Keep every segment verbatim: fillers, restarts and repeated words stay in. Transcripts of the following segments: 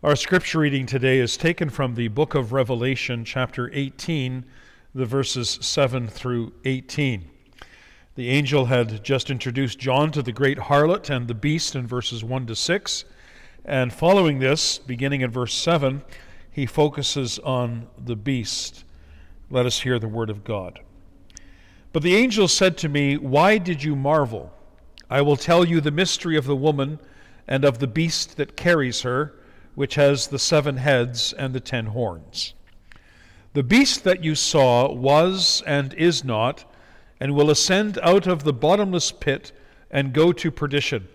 Our scripture reading today is taken from the book of Revelation, chapter eighteen, the verses seven through eighteen. The angel had just introduced John to the great harlot and the beast in verses one to six, and following this, beginning in verse seven, he focuses on the beast. Let us hear the word of God. But the angel said to me, "Why did you marvel? I will tell you the mystery of the woman and of the beast that carries her, which has the seven heads and the ten horns. The beast that you saw was and is not, and will ascend out of the bottomless pit and go to perdition.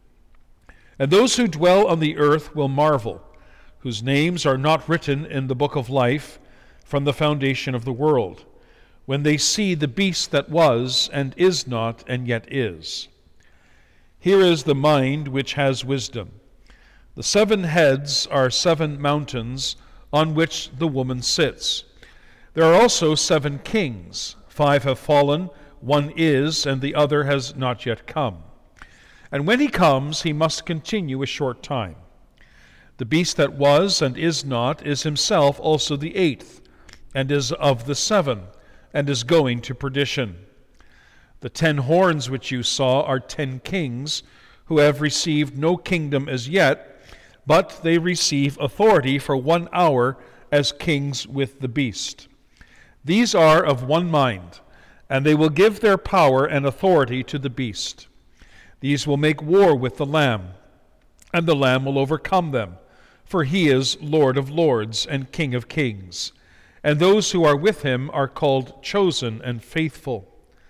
And those who dwell on the earth will marvel, whose names are not written in the book of life from the foundation of the world, when they see the beast that was and is not and yet is. Here is the mind which has wisdom. The seven heads are seven mountains on which the woman sits. There are also seven kings. Five have fallen, one is, and the other has not yet come. And when he comes, he must continue a short time. The beast that was and is not is himself also the eighth, and is of the seven, and is going to perdition. The ten horns which you saw are ten kings, who have received no kingdom as yet, but they receive authority for one hour as kings with the beast. These are of one mind, and they will give their power and authority to the beast. These will make war with the Lamb, and the Lamb will overcome them, for he is Lord of lords and King of kings. And those who are with him are called chosen and faithful.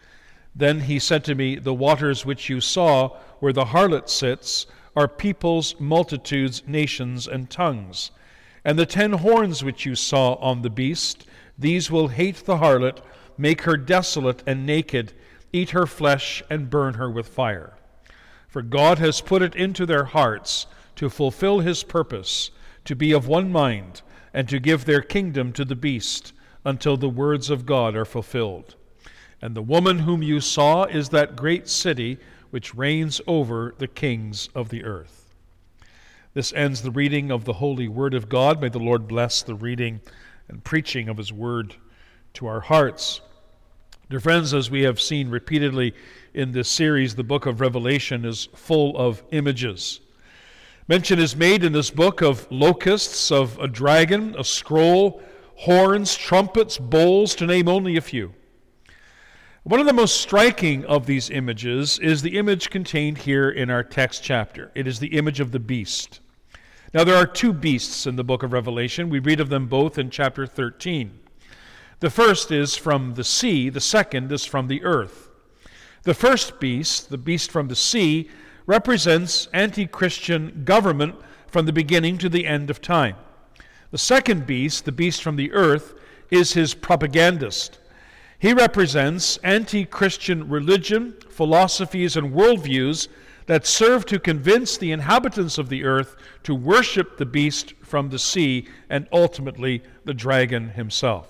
Then he said to me, the waters which you saw where the harlot sits are peoples, multitudes, nations, and tongues. And the ten horns which you saw on the beast, these will hate the harlot, make her desolate and naked, eat her flesh, and burn her with fire. For God has put it into their hearts to fulfill his purpose, to be of one mind, and to give their kingdom to the beast, until the words of God are fulfilled. And the woman whom you saw is that great city which reigns over the kings of the earth." This ends the reading of the holy word of God. May the Lord bless the reading and preaching of his word to our hearts. Dear friends, as we have seen repeatedly in this series, the book of Revelation is full of images. Mention is made in this book of locusts, of a dragon, a scroll, horns, trumpets, bowls, to name only a few. One of the most striking of these images is the image contained here in our text chapter. It is the image of the beast. Now, there are two beasts in the book of Revelation. We read of them both in chapter thirteen. The first is from the sea, the second is from the earth. The first beast, the beast from the sea, represents anti-Christian government from the beginning to the end of time. The second beast, the beast from the earth, is his propagandist. He represents anti-Christian religion, philosophies, and worldviews that serve to convince the inhabitants of the earth to worship the beast from the sea and ultimately the dragon himself.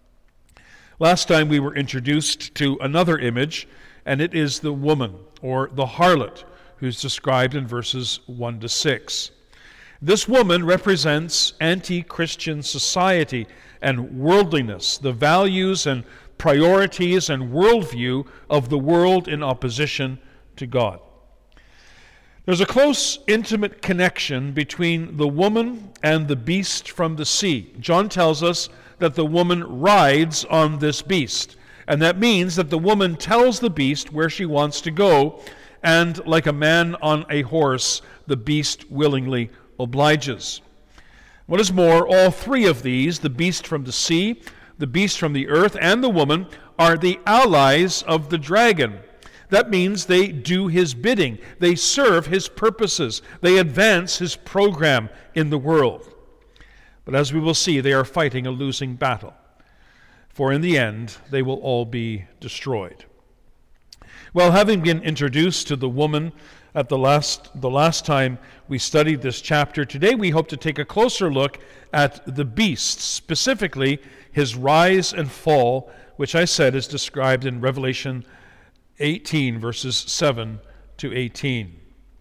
Last time we were introduced to another image, and it is the woman, or the harlot, who's described in verses one to six. This woman represents anti-Christian society and worldliness, the values and priorities and worldview of the world in opposition to God. There's a close, intimate connection between the woman and the beast from the sea. John tells us that the woman rides on this beast, and that means that the woman tells the beast where she wants to go, and like a man on a horse, the beast willingly obliges. What is more, all three of these, the beast from the sea, the beast from the earth, and the woman, are the allies of the dragon. That means they do his bidding. They serve his purposes. They advance his program in the world. But as we will see, they are fighting a losing battle. For in the end, they will all be destroyed. Well, having been introduced to the woman at the last, the last time we studied this chapter, today we hope to take a closer look at the beast, specifically his rise and fall, which I said is described in Revelation eighteen, verses seven to eighteen.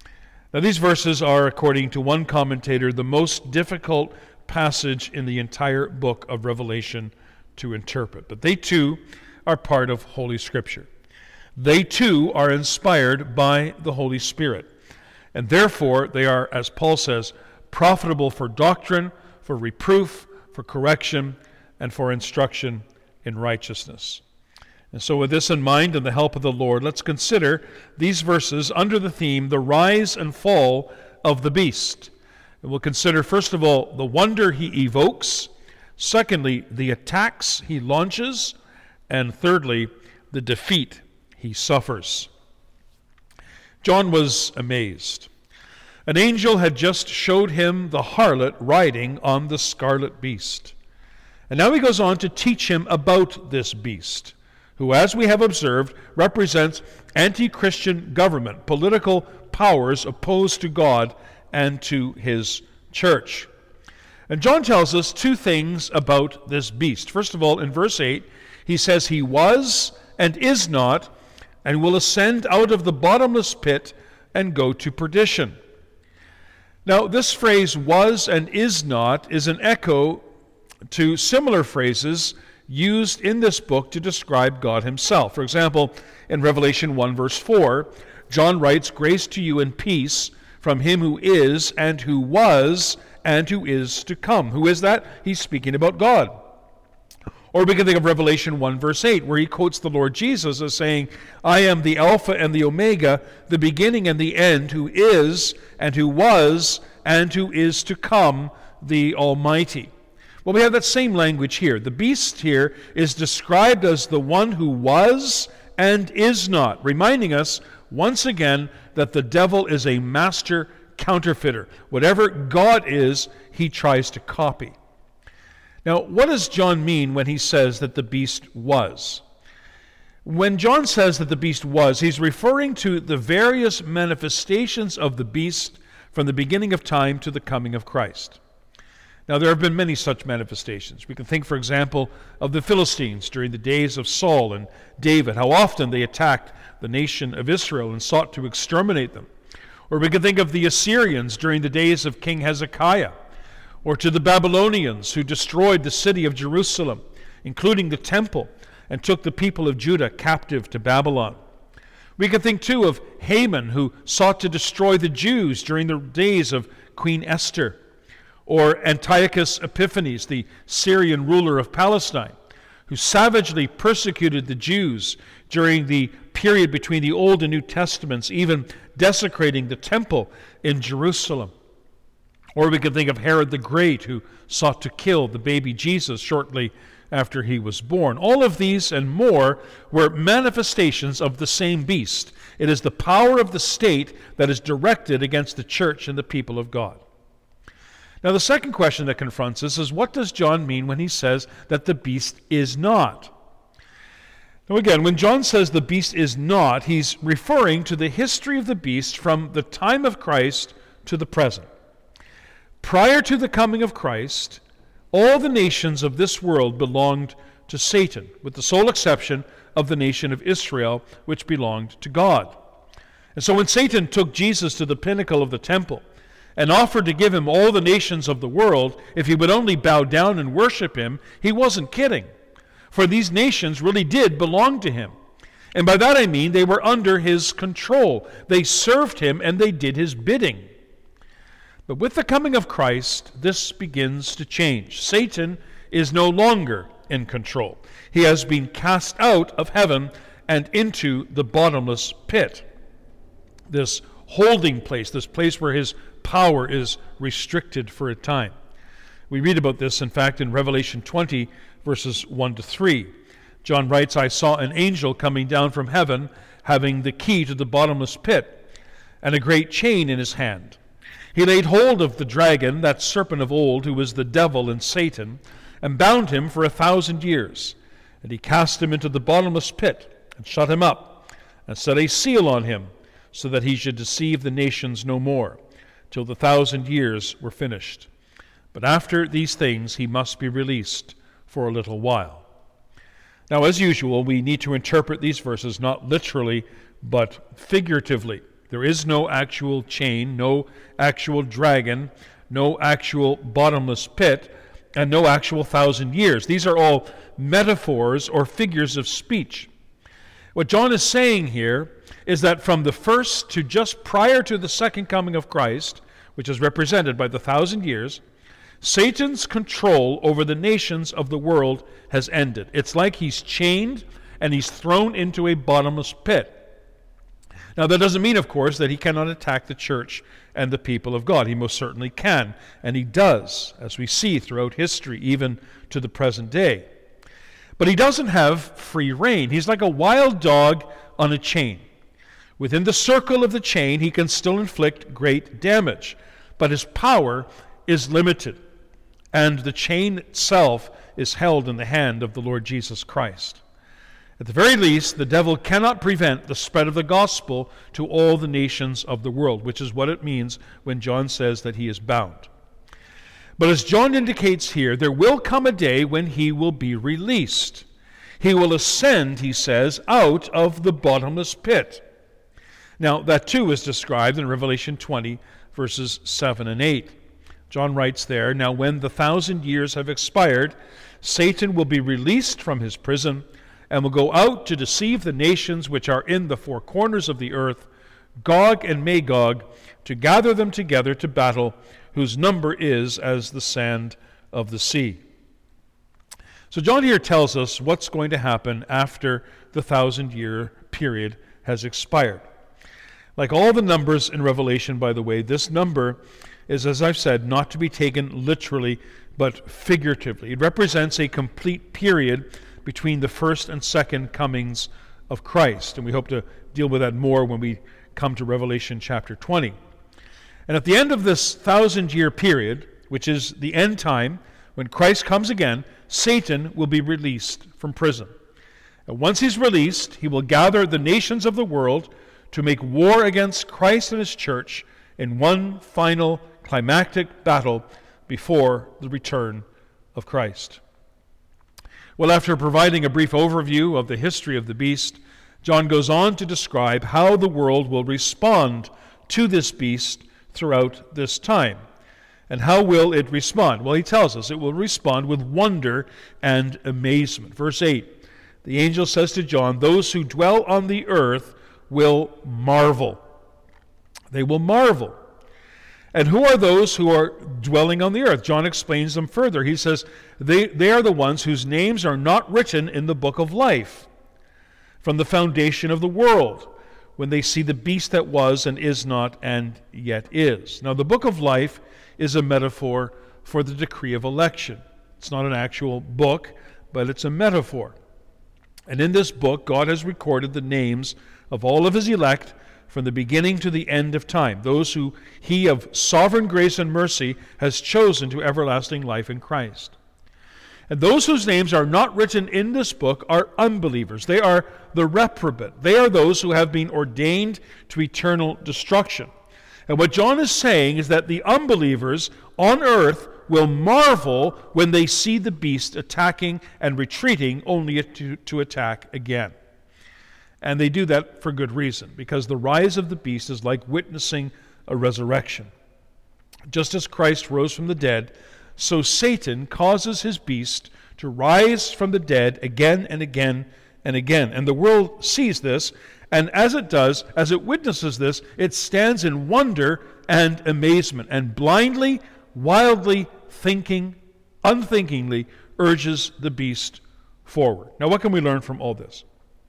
Now, these verses are, according to one commentator, the most difficult passage in the entire book of Revelation to interpret. But they too are part of Holy Scripture. They too are inspired by the Holy Spirit. And therefore, they are, as Paul says, profitable for doctrine, for reproof, for correction, and for instruction in righteousness. And so with this in mind and the help of the Lord, let's consider these verses under the theme, the rise and fall of the beast. And we'll consider, first of all, the wonder he evokes, secondly, the attacks he launches, and thirdly, the defeat he suffers. John was amazed. An angel had just showed him the harlot riding on the scarlet beast. And now he goes on to teach him about this beast, who, as we have observed, represents anti-Christian government, political powers opposed to God and to his church. And John tells us two things about this beast. First of all, in verse eight, he says he was and is not, and will ascend out of the bottomless pit and go to perdition. Now, this phrase, was and is not, is an echo to similar phrases used in this book to describe God himself. For example, in Revelation one, verse four, John writes, "Grace to you and peace from him who is, and who was, and who is to come." Who is that? He's speaking about God. Or we can think of Revelation one, verse eight, where he quotes the Lord Jesus as saying, "I am the Alpha and the Omega, the beginning and the end, who is, and who was, and who is to come, the Almighty." Well, we have that same language here. The beast here is described as the one who was and is not, reminding us once again that the devil is a master counterfeiter. Whatever God is, he tries to copy. Now, what does John mean when he says that the beast was? When John says that the beast was, he's referring to the various manifestations of the beast from the beginning of time to the coming of Christ. Now, there have been many such manifestations. We can think, for example, of the Philistines during the days of Saul and David, how often they attacked the nation of Israel and sought to exterminate them. Or we can think of the Assyrians during the days of King Hezekiah, or to the Babylonians who destroyed the city of Jerusalem, including the temple, and took the people of Judah captive to Babylon. We can think, too, of Haman, who sought to destroy the Jews during the days of Queen Esther, or Antiochus Epiphanes, the Syrian ruler of Palestine, who savagely persecuted the Jews during the period between the Old and New Testaments, even desecrating the temple in Jerusalem. Or we can think of Herod the Great, who sought to kill the baby Jesus shortly after he was born. All of these and more were manifestations of the same beast. It is the power of the state that is directed against the church and the people of God. Now, the second question that confronts us is, what does John mean when he says that the beast is not? Now, again, when John says the beast is not, he's referring to the history of the beast from the time of Christ to the present. Prior to the coming of Christ, all the nations of this world belonged to Satan, with the sole exception of the nation of Israel, which belonged to God. And so when Satan took Jesus to the pinnacle of the temple and offered to give him all the nations of the world if he would only bow down and worship him, he wasn't kidding. For these nations really did belong to him. And by that I mean they were under his control. They served him and they did his bidding. But with the coming of Christ, this begins to change. Satan is no longer in control. He has been cast out of heaven and into the bottomless pit, this holding place, this place where his power is restricted for a time. We read about this, in fact, in Revelation twenty, verses one to three. John writes, "I saw an angel coming down from heaven, having the key to the bottomless pit, and a great chain in his hand. He laid hold of the dragon, that serpent of old, who is the devil and Satan, and bound him for a thousand years. And he cast him into the bottomless pit, and shut him up, and set a seal on him, so that he should deceive the nations no more, till the thousand years were finished. But after these things he must be released for a little while." Now, as usual, we need to interpret these verses not literally, but figuratively. There is no actual chain, no actual dragon, no actual bottomless pit, and no actual thousand years. These are all metaphors or figures of speech. What John is saying here is that from the first to just prior to the second coming of Christ, which is represented by the thousand years, Satan's control over the nations of the world has ended. It's like he's chained and he's thrown into a bottomless pit. Now, that doesn't mean, of course, that he cannot attack the church and the people of God. He most certainly can, and he does, as we see throughout history, even to the present day. But he doesn't have free rein. He's like a wild dog on a chain. Within the circle of the chain, he can still inflict great damage, but his power is limited, and the chain itself is held in the hand of the Lord Jesus Christ. At the very least, the devil cannot prevent the spread of the gospel to all the nations of the world, which is what it means when John says that he is bound. But as John indicates here, there will come a day when he will be released. He will ascend, he says, out of the bottomless pit. Now, that too is described in Revelation twenty, verses seven and eight. John writes there, "Now when the thousand years have expired, Satan will be released from his prison and will go out to deceive the nations which are in the four corners of the earth, Gog and Magog, to gather them together to battle, whose number is as the sand of the sea." So John here tells us what's going to happen after the thousand-year period has expired. Like all the numbers in Revelation, by the way, this number is, as I've said, not to be taken literally, but figuratively. It represents a complete period between the first and second comings of Christ. And we hope to deal with that more when we come to Revelation chapter twenty. And at the end of this thousand-year period, which is the end time, when Christ comes again, Satan will be released from prison. And once he's released, he will gather the nations of the world to make war against Christ and his church in one final climactic battle before the return of Christ. Well, after providing a brief overview of the history of the beast, John goes on to describe how the world will respond to this beast throughout this time. And how will it respond? Well, he tells us it will respond with wonder and amazement. Verse eight, the angel says to John, "Those who dwell on the earth will marvel." They will marvel. And who are those who are dwelling on the earth? John explains them further. He says, they, they are the ones whose names are not written in the book of life from the foundation of the world, when they see the beast that was and is not and yet is. Now, the book of life is a metaphor for the decree of election. It's not an actual book, but it's a metaphor. And in this book, God has recorded the names of all of his elect from the beginning to the end of time, those who he of sovereign grace and mercy has chosen to everlasting life in Christ. And those whose names are not written in this book are unbelievers. They are the reprobate. They are those who have been ordained to eternal destruction. And what John is saying is that the unbelievers on earth will marvel when they see the beast attacking and retreating only to, to attack again. And they do that for good reason, because the rise of the beast is like witnessing a resurrection. Just as Christ rose from the dead, so Satan causes his beast to rise from the dead again and again and again. And the world sees this, and as it does, as it witnesses this, it stands in wonder and amazement, and blindly, wildly thinking, unthinkingly urges the beast forward. Now, what can we learn from all this?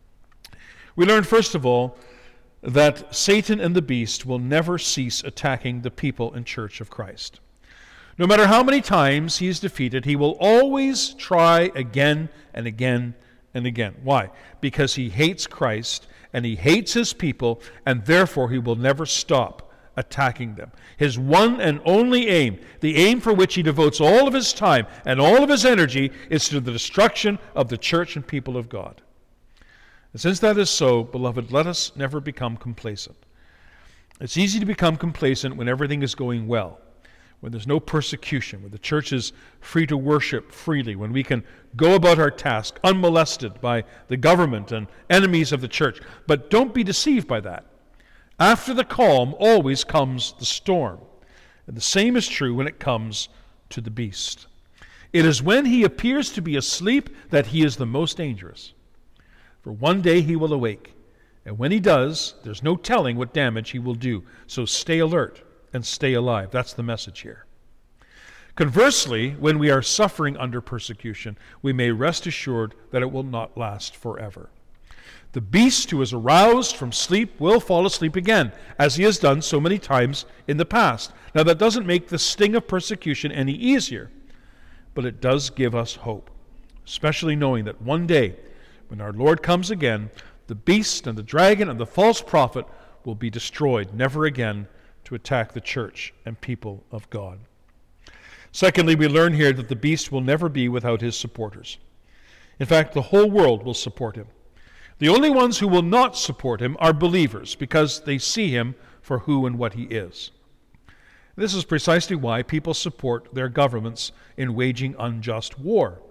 We learn, first of all, that Satan and the beast will never cease attacking the people and church of Christ. No matter how many times he is defeated, he will always try again and again and again. Why? Because he hates Christ and he hates his people, and therefore he will never stop attacking them. His one and only aim, the aim for which he devotes all of his time and all of his energy, is to the destruction of the church and people of God. And since that is so, beloved, let us never become complacent. It's easy to become complacent when everything is going well, when there's no persecution, when the church is free to worship freely, when we can go about our task unmolested by the government and enemies of the church. But don't be deceived by that. After the calm always comes the storm. And the same is true when it comes to the beast. It is when he appears to be asleep that he is the most dangerous. For one day he will awake, and when he does, there's no telling what damage he will do. So stay alert and stay alive. That's the message here. Conversely, when we are suffering under persecution, we may rest assured that it will not last forever. The beast who is aroused from sleep will fall asleep again, as he has done so many times in the past. Now, that doesn't make the sting of persecution any easier, but it does give us hope, especially knowing that one day, when our Lord comes again, the beast and the dragon and the false prophet will be destroyed, never again to attack the church and people of God. Secondly, we learn here that the beast will never be without his supporters. In fact, the whole world will support him. The only ones who will not support him are believers, because they see him for who and what he is. This is precisely why people support their governments in waging unjust war.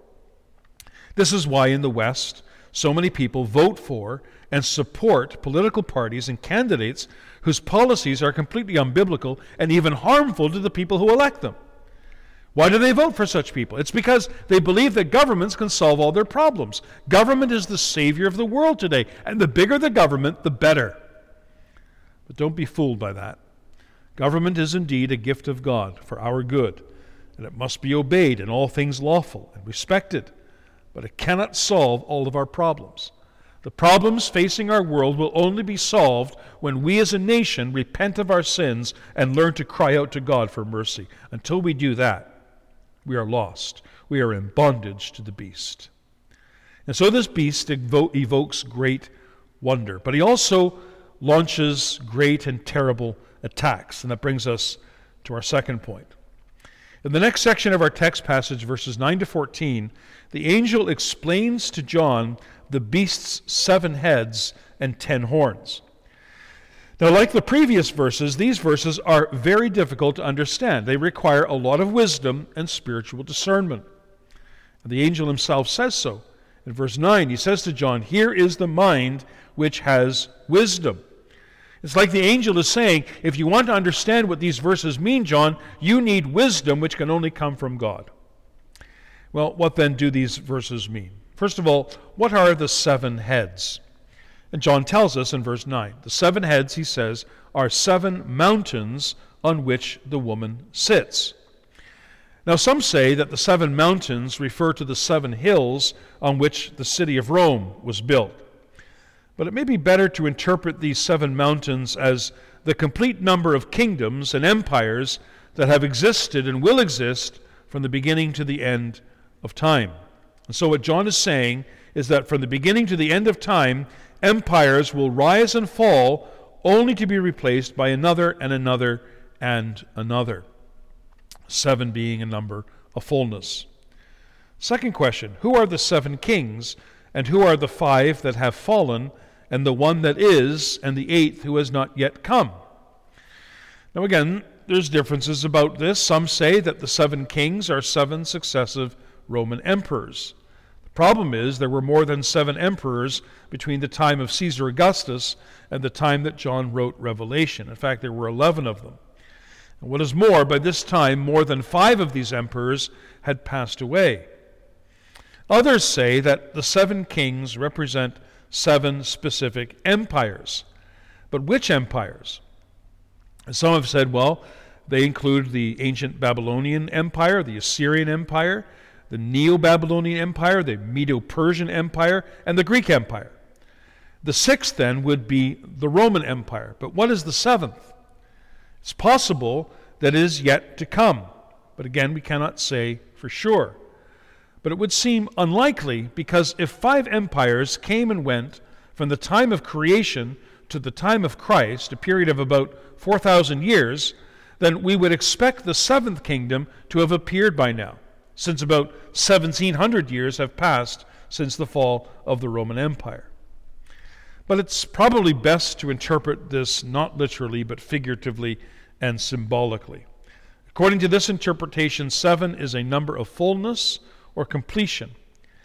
This is why in the West, so many people vote for and support political parties and candidates whose policies are completely unbiblical and even harmful to the people who elect them. Why do they vote for such people? It's because they believe that governments can solve all their problems. Government is the savior of the world today, and the bigger the government, the better. But don't be fooled by that. Government is indeed a gift of God for our good, and it must be obeyed in all things lawful and respected, but it cannot solve all of our problems. The problems facing our world will only be solved when we as a nation repent of our sins and learn to cry out to God for mercy. Until we do that, we are lost. We are in bondage to the beast. And so this beast evo- evokes great wonder, but he also launches great and terrible attacks. And that brings us to our second point. In the next section of our text passage, verses nine to fourteen, the angel explains to John the beast's seven heads and ten horns. Now, like the previous verses, these verses are very difficult to understand. They require a lot of wisdom and spiritual discernment. And the angel himself says so. In verse nine, he says to John, "Here is the mind which has wisdom." It's like the angel is saying, if you want to understand what these verses mean, John, you need wisdom which can only come from God. Well, what then do these verses mean? First of all, what are the seven heads? And John tells us in verse nine. The seven heads, he says, are seven mountains on which the woman sits. Now, some say that the seven mountains refer to the seven hills on which the city of Rome was built. But it may be better to interpret these seven mountains as the complete number of kingdoms and empires that have existed and will exist from the beginning to the end of time. And so what John is saying is that from the beginning to the end of time, empires will rise and fall only to be replaced by another and another and another. Seven being a number of fullness. Second question, who are the seven kings, and who are the five that have fallen, and the one that is, and the eighth who has not yet come? Now again, there's differences about this. Some say that the seven kings are seven successive Roman emperors. The problem is there were more than seven emperors between the time of Caesar Augustus and the time that John wrote Revelation. In fact, there were eleven of them. And what is more, by this time, more than five of these emperors had passed away. Others say that the seven kings represent seven specific empires. But which empires? Some have said, well, they include the ancient Babylonian Empire, the Assyrian Empire, the Neo-Babylonian Empire, the Medo-Persian Empire, and the Greek Empire. The sixth, then, would be the Roman Empire. But what is the seventh? It's possible that it is yet to come. But again, we cannot say for sure. But it would seem unlikely, because if five empires came and went from the time of creation to the time of Christ, a period of about four thousand years, then we would expect the seventh kingdom to have appeared by now, since about seventeen hundred years have passed since the fall of the Roman Empire. But it's probably best to interpret this not literally, but figuratively and symbolically. According to this interpretation, seven is a number of fullness or completion.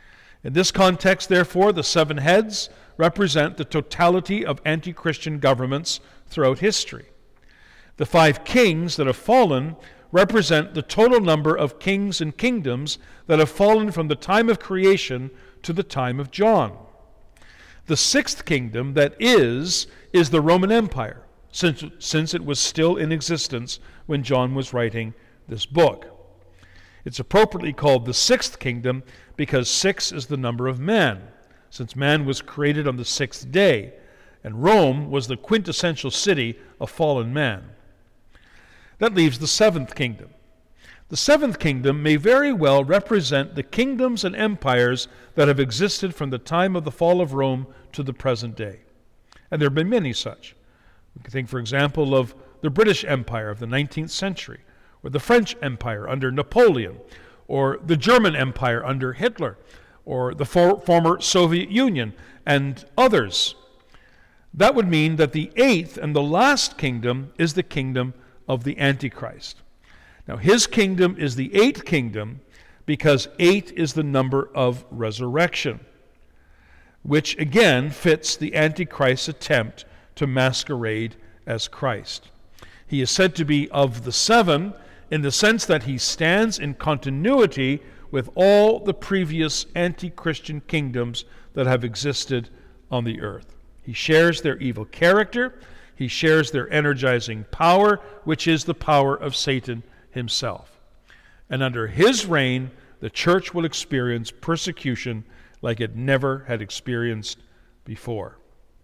In this context, therefore, the seven heads represent the totality of anti-Christian governments throughout history. The five kings that have fallen represent the total number of kings and kingdoms that have fallen from the time of creation to the time of John. The sixth kingdom that is, is the Roman Empire, since, since it was still in existence when John was writing this book. It's appropriately called the sixth kingdom because six is the number of man, since man was created on the sixth day, and Rome was the quintessential city of fallen man. That leaves the seventh kingdom. The seventh kingdom may very well represent the kingdoms and empires that have existed from the time of the fall of Rome to the present day. And there have been many such. We can think, for example, of the British Empire of the nineteenth century, or the French Empire under Napoleon, or the German Empire under Hitler, or the for- former Soviet Union, and others. That would mean that the eighth and the last kingdom is the kingdom of the Antichrist. Now, his kingdom is the eighth kingdom because eight is the number of resurrection, which again fits the Antichrist's attempt to masquerade as Christ. He is said to be of the seven in the sense that he stands in continuity with all the previous anti-Christian kingdoms that have existed on the earth. He shares their evil character. He shares their energizing power, which is the power of Satan himself. And under his reign, the church will experience persecution like it never had experienced before.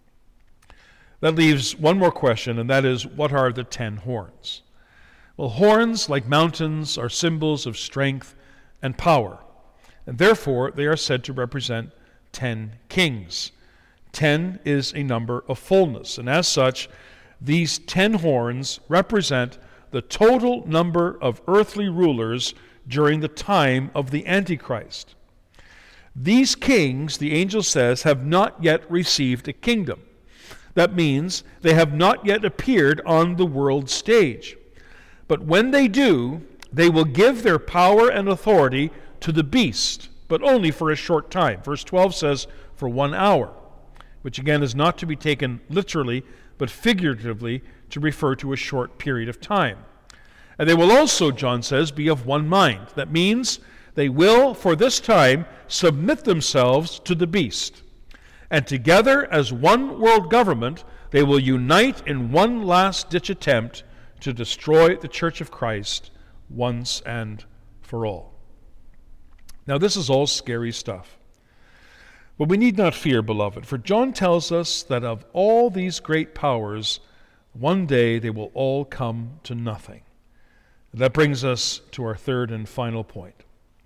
That leaves one more question, and that is, what are the ten horns? Well, horns, like mountains, are symbols of strength and power, and therefore they are said to represent ten kings. Ten is a number of fullness, and as such, these ten horns represent the total number of earthly rulers during the time of the Antichrist. These kings, the angel says, have not yet received a kingdom. That means they have not yet appeared on the world stage. But when they do, they will give their power and authority to the beast, but only for a short time. Verse twelve says, for one hour, which again is not to be taken literally, but figuratively to refer to a short period of time. And they will also, John says, be of one mind. That means they will, for this time, submit themselves to the beast. And together, as one world government, they will unite in one last-ditch attempt to destroy the Church of Christ once and for all. Now, this is all scary stuff. But we need not fear, beloved, for John tells us that of all these great powers, one day they will all come to nothing. That brings us to our third and final point.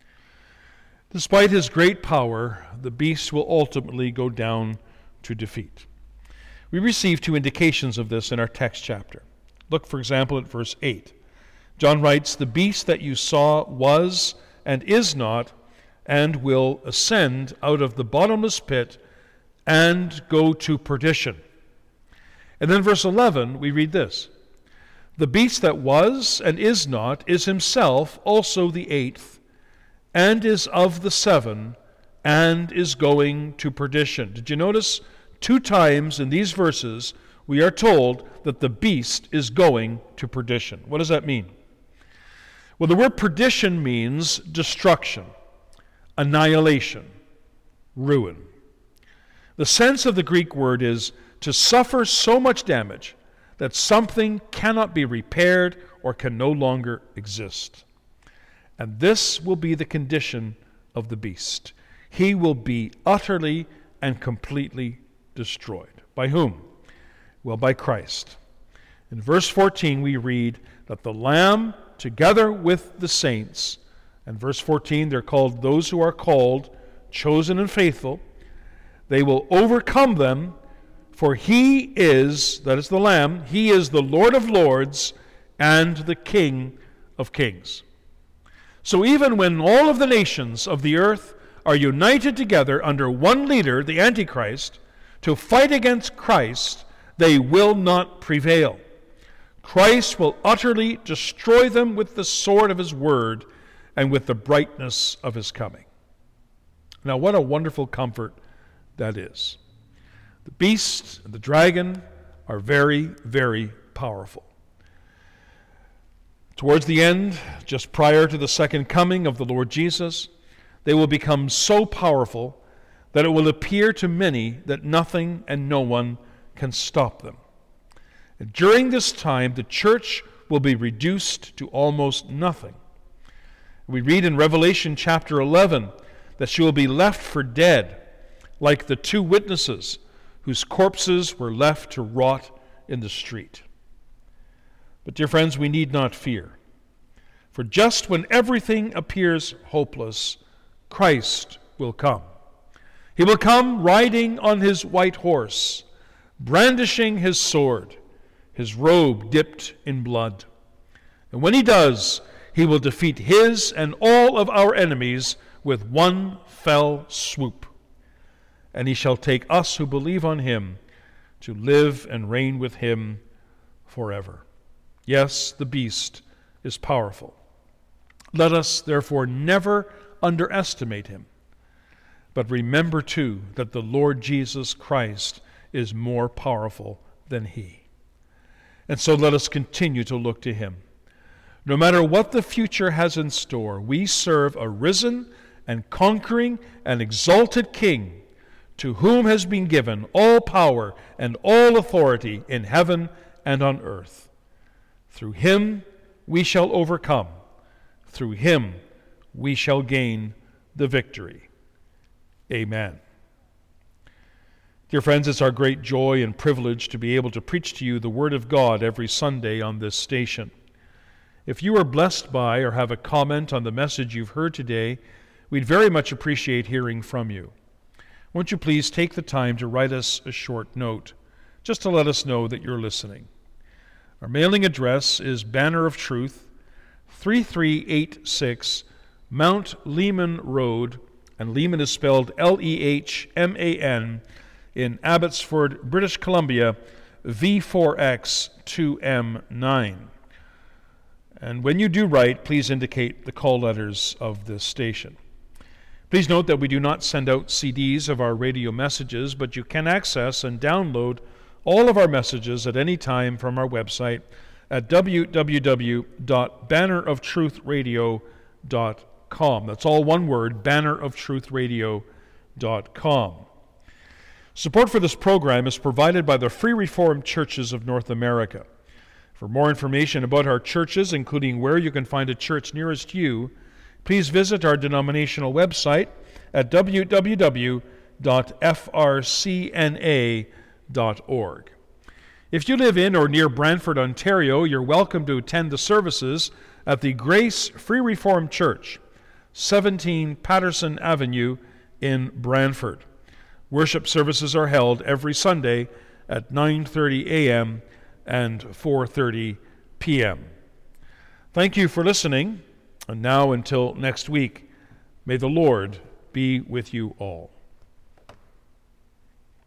Despite his great power, the beast will ultimately go down to defeat. We receive two indications of this in our text chapter. Look, for example, at verse eight. John writes, "The beast that you saw was and is not, and will ascend out of the bottomless pit and go to perdition." And then verse eleven, we read this, "The beast that was and is not is himself also the eighth, and is of the seven, and is going to perdition." Did you notice? Two times in these verses we are told that the beast is going to perdition. What does that mean? Well, the word perdition means destruction, annihilation, ruin. The sense of the Greek word is to suffer so much damage that something cannot be repaired or can no longer exist. And this will be the condition of the beast. He will be utterly and completely destroyed. By whom? Well, by Christ. In verse fourteen we read that the Lamb, together with the saints, and verse fourteen, they're called those who are called, chosen and faithful, they will overcome them, for he is, that is the Lamb, he is the Lord of lords and the King of kings. So even when all of the nations of the earth are united together under one leader, the Antichrist, to fight against Christ, they will not prevail. Christ will utterly destroy them with the sword of his word and with the brightness of his coming. Now, what a wonderful comfort that is. The beast and the dragon are very, very powerful. Towards the end, just prior to the second coming of the Lord Jesus, they will become so powerful that it will appear to many that nothing and no one can stop them. And during this time, the church will be reduced to almost nothing. We read in Revelation chapter eleven that she will be left for dead, like the two witnesses whose corpses were left to rot in the street. But, dear friends, we need not fear. For just when everything appears hopeless, Christ will come. He will come riding on his white horse, brandishing his sword, his robe dipped in blood. And when he does, he will defeat his and all of our enemies with one fell swoop. And he shall take us who believe on him to live and reign with him forever. Yes, the beast is powerful. Let us, therefore, never underestimate him. But remember, too, that the Lord Jesus Christ is more powerful than he. And so let us continue to look to him. No matter what the future has in store, we serve a risen and conquering and exalted King, to whom has been given all power and all authority in heaven and on earth. Through him we shall overcome. Through him we shall gain the victory. Amen. Dear friends, it's our great joy and privilege to be able to preach to you the Word of God every Sunday on this station. If you are blessed by or have a comment on the message you've heard today, we'd very much appreciate hearing from you. Won't you please take the time to write us a short note, just to let us know that you're listening. Our mailing address is Banner of Truth, three three eight six Mount Lehman Road, and Lehman is spelled L E H M A N, in Abbotsford, British Columbia, V four X two M nine. And when you do write, please indicate the call letters of this station. Please note that we do not send out C Ds of our radio messages, but you can access and download all of our messages at any time from our website at w w w dot banner of truth radio dot com. That's all one word, banner of truth radio dot com. Support for this program is provided by the Free Reformed Churches of North America. For more information about our churches, including where you can find a church nearest you, please visit our denominational website at w w w dot f r c n a dot org. If you live in or near Brantford, Ontario, you're welcome to attend the services at the Grace Free Reformed Church, seventeen Patterson Avenue in Brantford. Worship services are held every Sunday at nine thirty a.m. and four thirty p.m. Thank you for listening, and now until next week, may the Lord be with you all.